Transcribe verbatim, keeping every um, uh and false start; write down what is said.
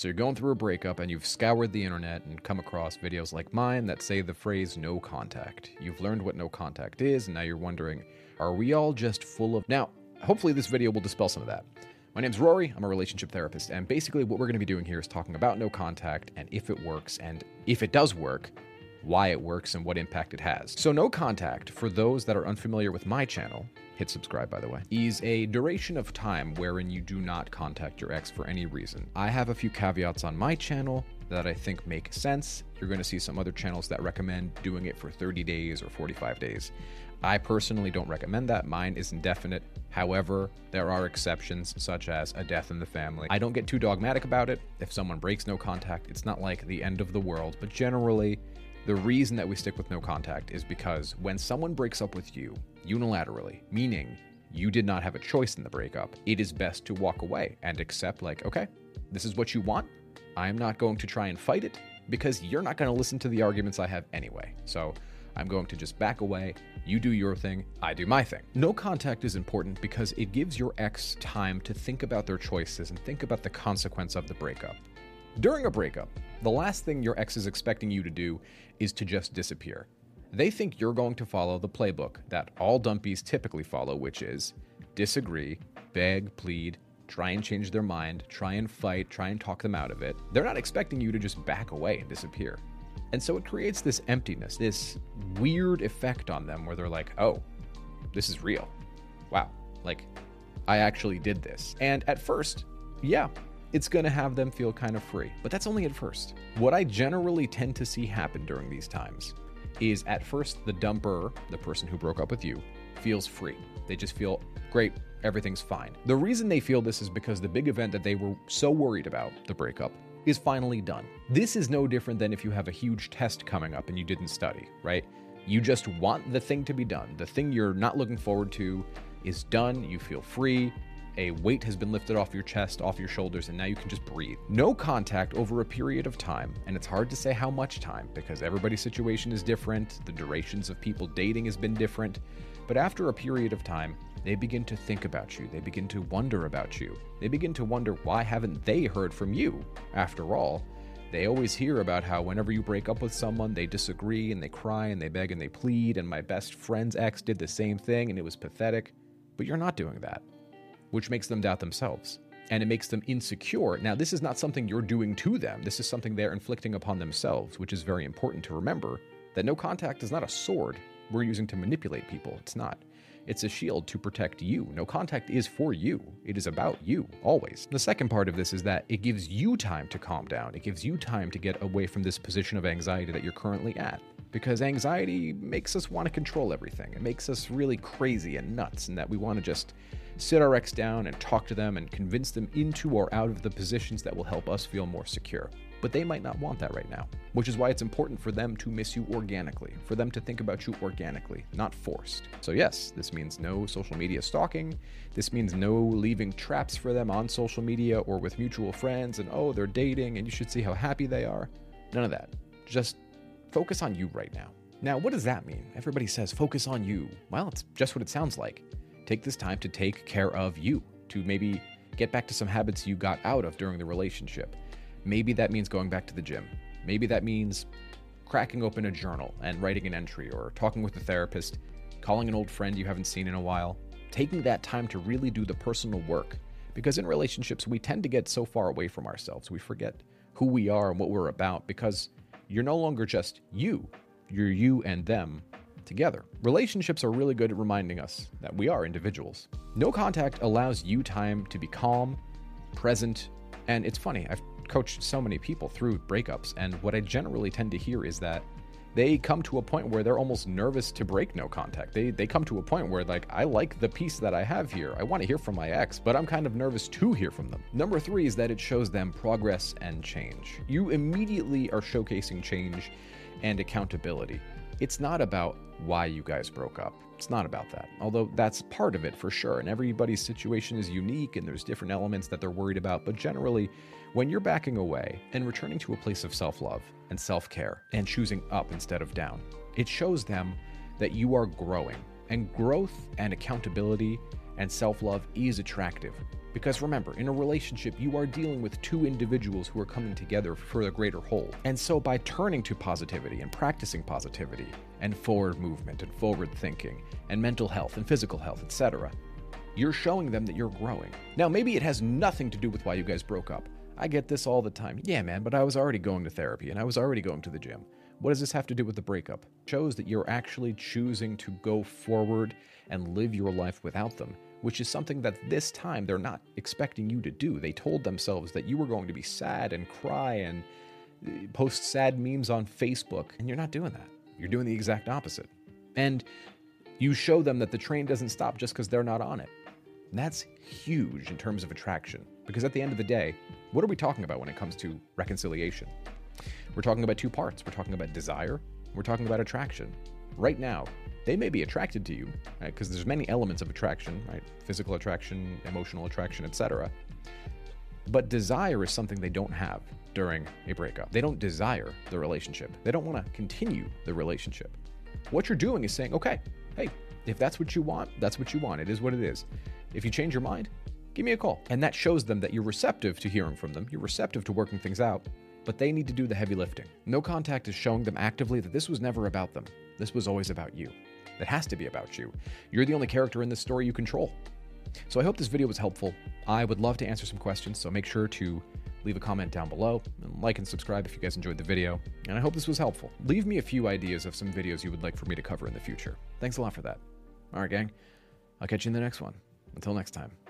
So you're going through a breakup and you've scoured the internet and come across videos like mine that say the phrase no contact. You've learned what no contact is, and now you're wondering, are we all just full of... Now, hopefully this video will dispel some of that. My name's Rory, I'm a relationship therapist, and basically what we're going to be doing here is talking about no contact and if it works, and if it does work, why it works and what impact it has. So no contact, for those that are unfamiliar with my channel, hit subscribe by the way, is a duration of time wherein you do not contact your ex for any reason. I have a few caveats on my channel that I think make sense. You're going to see some other channels that recommend doing it for thirty days or forty-five days. I personally don't recommend that. Mine is indefinite. However, there are exceptions, such as a death in the family. I don't get too dogmatic about it. If someone breaks no contact, it's not like the end of the world, but generally, the reason that we stick with no contact is because when someone breaks up with you unilaterally, meaning you did not have a choice in the breakup, it is best to walk away and accept, like, okay, this is what you want. I'm not going to try and fight it because you're not going to listen to the arguments I have anyway. So I'm going to just back away. You do your thing, I do my thing. No contact is important because it gives your ex time to think about their choices and think about the consequence of the breakup. During a breakup, the last thing your ex is expecting you to do is to just disappear. They think you're going to follow the playbook that all dumpies typically follow, which is disagree, beg, plead, try and change their mind, try and fight, try and talk them out of it. They're not expecting you to just back away and disappear. And so it creates this emptiness, this weird effect on them where they're like, oh, this is real. Wow, like, I actually did this. And at first, yeah, it's going to have them feel kind of free, but that's only at first. What I generally tend to see happen during these times is at first the dumper, the person who broke up with you, feels free. They just feel, great, everything's fine. The reason they feel this is because the big event that they were so worried about, the breakup, is finally done. This is no different than if you have a huge test coming up and you didn't study, right? You just want the thing to be done. The thing you're not looking forward to is done. You feel free. A weight has been lifted off your chest, off your shoulders, and now you can just breathe. No contact over a period of time, and it's hard to say how much time because everybody's situation is different, the durations of people dating has been different, but after a period of time, they begin to think about you, they begin to wonder about you, they begin to wonder why haven't they heard from you? After all, they always hear about how whenever you break up with someone, they disagree and they cry and they beg and they plead, and my best friend's ex did the same thing and it was pathetic, but you're not doing that, which makes them doubt themselves, and it makes them insecure. Now, this is not something you're doing to them. This is something they're inflicting upon themselves, which is very important to remember, that no contact is not a sword we're using to manipulate people. It's not. It's a shield to protect you. No contact is for you. It is about you, always. The second part of this is that it gives you time to calm down. It gives you time to get away from this position of anxiety that you're currently at. Because anxiety makes us want to control everything. It makes us really crazy and nuts, and that we want to just sit our ex down and talk to them and convince them into or out of the positions that will help us feel more secure. But they might not want that right now, which is why it's important for them to miss you organically, for them to think about you organically, not forced. So yes, this means no social media stalking. This means no leaving traps for them on social media or with mutual friends and, oh, they're dating and you should see how happy they are. None of that. Just focus on you right now. Now, what does that mean? Everybody says focus on you. Well, it's just what it sounds like. Take this time to take care of you, to maybe get back to some habits you got out of during the relationship. Maybe that means going back to the gym. Maybe that means cracking open a journal and writing an entry, or talking with a therapist, calling an old friend you haven't seen in a while, taking that time to really do the personal work. Because in relationships, we tend to get so far away from ourselves. We forget who we are and what we're about because you're no longer just you. You're you and them together. Relationships are really good at reminding us that we are individuals. No contact allows you time to be calm, present, and it's funny, I've coached so many people through breakups, and what I generally tend to hear is that they come to a point where they're almost nervous to break no contact. They they come to a point where, like, I like the peace that I have here. I want to hear from my ex, but I'm kind of nervous to hear from them. Number three is that it shows them progress and change. You immediately are showcasing change and accountability. It's not about why you guys broke up. It's not about that, although that's part of it for sure, and everybody's situation is unique and there's different elements that they're worried about, but generally, when you're backing away and returning to a place of self-love and self-care and choosing up instead of down, it shows them that you are growing, and growth and accountability and self-love is attractive. Because remember, in a relationship, you are dealing with two individuals who are coming together for a greater whole. And so by turning to positivity and practicing positivity and forward movement and forward thinking and mental health and physical health, et cetera, you're showing them that you're growing. Now, maybe it has nothing to do with why you guys broke up. I get this all the time. Yeah, man, but I was already going to therapy and I was already going to the gym. What does this have to do with the breakup? It shows that you're actually choosing to go forward and live your life without them, which is something that this time they're not expecting you to do. They told themselves that you were going to be sad and cry and post sad memes on Facebook, and you're not doing that. You're doing the exact opposite. And you show them that the train doesn't stop just because they're not on it. And that's huge in terms of attraction, because at the end of the day, what are we talking about when it comes to reconciliation? We're talking about two parts. We're talking about desire. We're talking about attraction. Right now, they may be attracted to you, right? Because there's many elements of attraction, right? Physical attraction, emotional attraction, et cetera. But desire is something they don't have during a breakup. They don't desire the relationship. They don't want to continue the relationship. What you're doing is saying, okay, hey, if that's what you want, that's what you want. It is what it is. If you change your mind, give me a call. And that shows them that you're receptive to hearing from them. You're receptive to working things out, but they need to do the heavy lifting. No Contact is showing them actively that this was never about them. This was always about you. It has to be about you. You're the only character in this story you control. So I hope this video was helpful. I would love to answer some questions, so make sure to leave a comment down below, and like and subscribe if you guys enjoyed the video, and I hope this was helpful. Leave me a few ideas of some videos you would like for me to cover in the future. Thanks a lot for that. All right, gang. I'll catch you in the next one. Until next time.